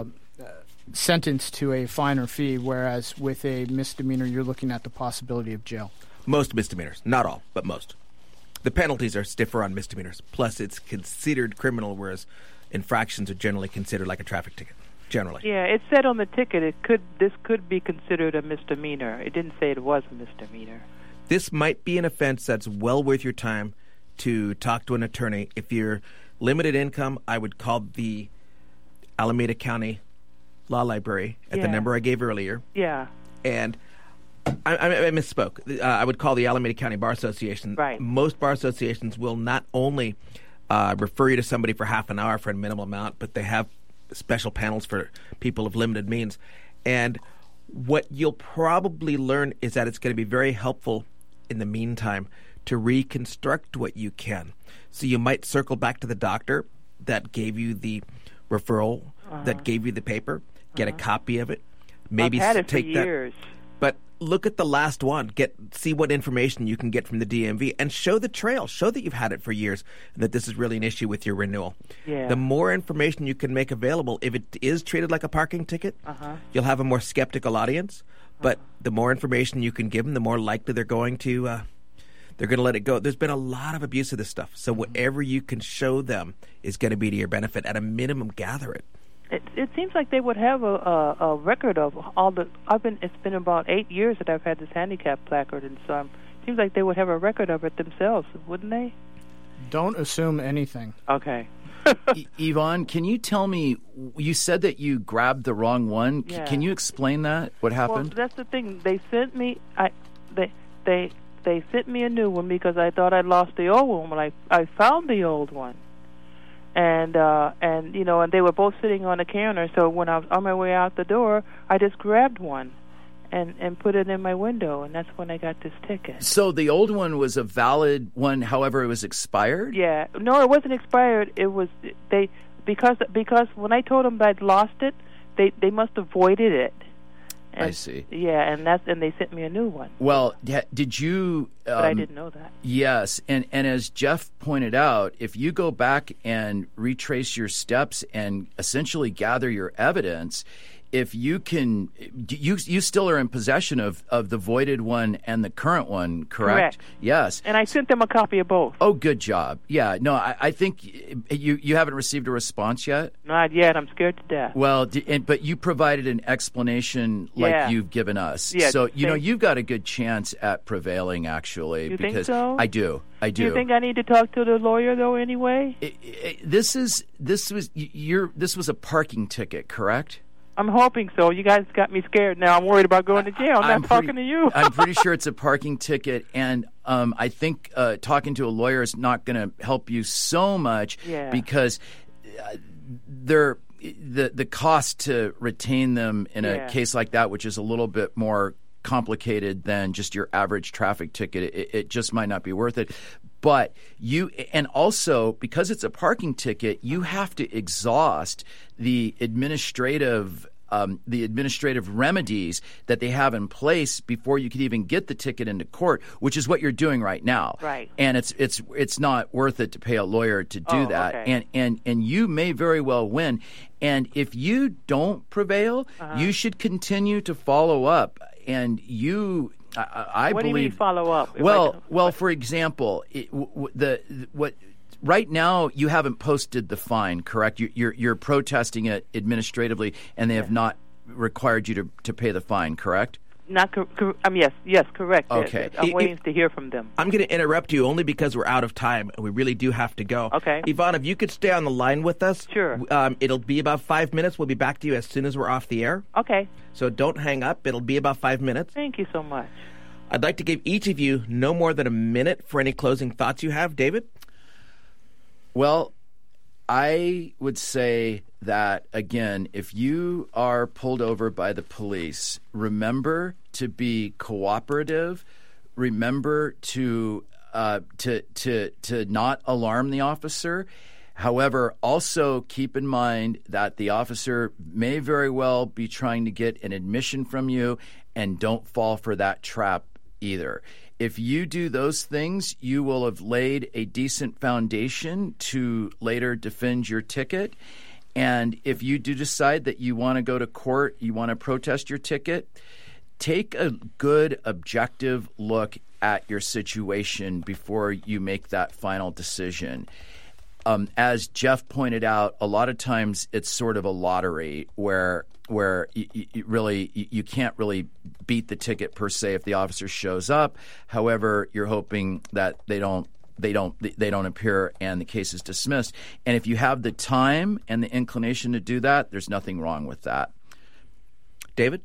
sentenced to a fine or fee, whereas with a misdemeanor, you're looking at the possibility of jail. Most misdemeanors. Not all, but most. The penalties are stiffer on misdemeanors. Plus, it's considered criminal, whereas infractions are generally considered like a traffic ticket. Generally. Yeah, it said on the ticket this could be considered a misdemeanor. It didn't say it was a misdemeanor. This might be an offense that's well worth your time to talk to an attorney. If you're limited income, I would call the Alameda County Law Library at the number I gave earlier. Yeah. And I misspoke. I would call the Alameda County Bar Association. Right. Most bar associations will not only refer you to somebody for half an hour for a minimal amount, but they have special panels for people of limited means. And what you'll probably learn is that it's going to be very helpful in the meantime to reconstruct what you can. So you might circle back to the doctor that gave you the referral, that gave you the paper, get a copy of it. Maybe I've had it take for years. But look at the last one. See what information you can get from the DMV and show the trail. Show that you've had it for years and that this is really an issue with your renewal. Yeah. The more information you can make available, if it is treated like a parking ticket, you'll have a more skeptical audience. But the more information you can give them, the more likely they're going to let it go. There's been a lot of abuse of this stuff. So whatever you can show them is going to be to your benefit. At a minimum, gather it. It seems like they would have a record of all the. It's been about 8 years that I've had this handicap placard, and so it seems like they would have a record of it themselves, wouldn't they? Don't assume anything. Okay. Yvonne, can you tell me? You said that you grabbed the wrong one. Yeah. Can you explain that? What happened? Well, that's the thing. They sent me. They sent me a new one because I thought I'd lost the old one. Well, I found the old one. And they were both sitting on the counter. So when I was on my way out the door, I just grabbed one and put it in my window, and that's when I got this ticket. So the old one was a valid one, however, it was expired? Yeah, no, it wasn't expired. It was because when I told them I'd lost it, they must have voided it. And, I see. Yeah, and they sent me a new one. Well, did you... but I didn't know that. Yes, and as Jeff pointed out, if you go back and retrace your steps and essentially gather your evidence, if you can, you still are in possession of the voided one and the current one, correct? Yes. And I sent them a copy of both. Oh, good job. Yeah. No, I think you haven't received a response yet? Not yet. I'm scared to death. Well, but you provided an explanation like you've given us. Yeah, so, you've got a good chance at prevailing, actually. You because think so? I do. Do you think I need to talk to the lawyer, though, anyway? This was a parking ticket, correct? I'm hoping so. You guys got me scared now. I'm worried about going to jail. I'm not talking to you. I'm pretty sure it's a parking ticket, and I think talking to a lawyer is not going to help you so much because the cost to retain them in a case like that, which is a little bit more complicated than just your average traffic ticket, it just might not be worth it. But and also because it's a parking ticket, you have to exhaust the administrative remedies that they have in place before you could even get the ticket into court, which is what you're doing right now. Right. And it's not worth it to pay a lawyer to do that. Okay. And you may very well win. And if you don't prevail, you should continue to follow up. And I what believe. do you mean follow up? Well, for example, right now you haven't posted the fine, correct? You're protesting it administratively, and they have not required you to pay the fine, correct? Yes, correct. Okay. I'm waiting to hear from them. I'm going to interrupt you only because we're out of time. We really do have to go. Okay. Yvonne, if you could stay on the line with us. Sure. It'll be about 5 minutes. We'll be back to you as soon as we're off the air. Okay. So don't hang up. It'll be about 5 minutes. Thank you so much. I'd like to give each of you no more than a minute for any closing thoughts you have. David? Well, I would say that, again, if you are pulled over by the police, remember to be cooperative. Remember to not alarm the officer. However, also keep in mind that the officer may very well be trying to get an admission from you, and don't fall for that trap either. If you do those things, you will have laid a decent foundation to later defend your ticket. And if you do decide that you want to go to court, you want to protest your ticket, take a good objective look at your situation before you make that final decision. As Jeff pointed out, a lot of times it's sort of a lottery where you can't really beat the ticket per se if the officer shows up. However, you're hoping that they don't appear and the case is dismissed. And if you have the time and the inclination to do that, there's nothing wrong with that. David?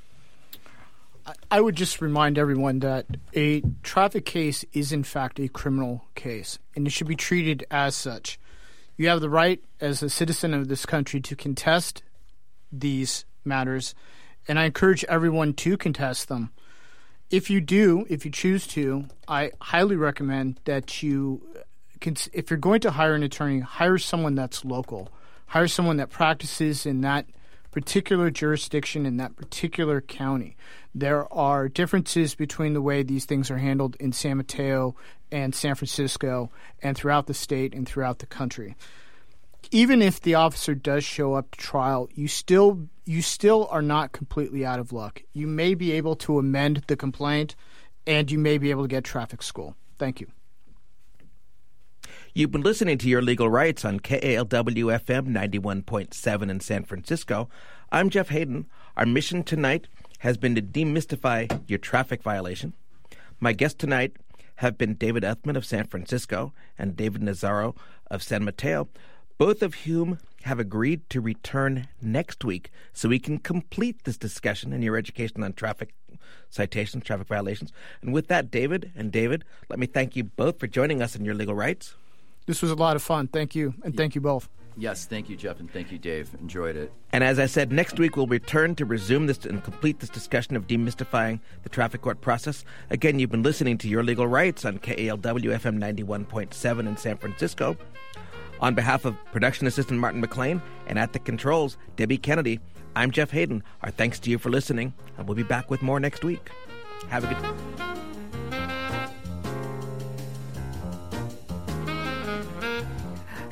I would just remind everyone that a traffic case is in fact a criminal case, and it should be treated as such. You have the right as a citizen of this country to contest these matters, and I encourage everyone to contest them. If you choose to, I highly recommend that if you're going to hire an attorney, hire someone that's local. Hire someone that practices in that particular jurisdiction in that particular county. There are differences between the way these things are handled in San Mateo and San Francisco and throughout the state and throughout the country. Even if the officer does show up to trial, you still are not completely out of luck. You may be able to amend the complaint, and you may be able to get traffic school. Thank you. You've been listening to Your Legal Rights on KALW-FM 91.7 in San Francisco. I'm Jeff Hayden. Our mission tonight has been to demystify your traffic violation. My guests tonight have been David Ethman of San Francisco and David Nazaro of San Mateo, both of whom have agreed to return next week so we can complete this discussion and your education on traffic citations, traffic violations. And with that, David, let me thank you both for joining us in Your Legal Rights. This was a lot of fun. Thank you, and thank you both. Yes, thank you, Jeff, and thank you, Dave. Enjoyed it. And as I said, next week we'll return to resume this and complete this discussion of demystifying the traffic court process. Again, you've been listening to Your Legal Rights on KALW-FM 91.7 in San Francisco. On behalf of production assistant Martin McLean and at the controls, Debbie Kennedy, I'm Jeff Hayden. Our thanks to you for listening, and we'll be back with more next week. Have a good day.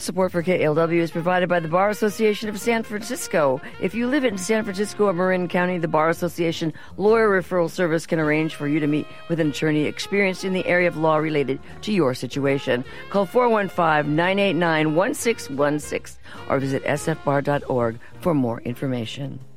Support for KALW is provided by the Bar Association of San Francisco. If you live in San Francisco or Marin County, the Bar Association Lawyer Referral Service can arrange for you to meet with an attorney experienced in the area of law related to your situation. Call 415-989-1616 or visit sfbar.org for more information.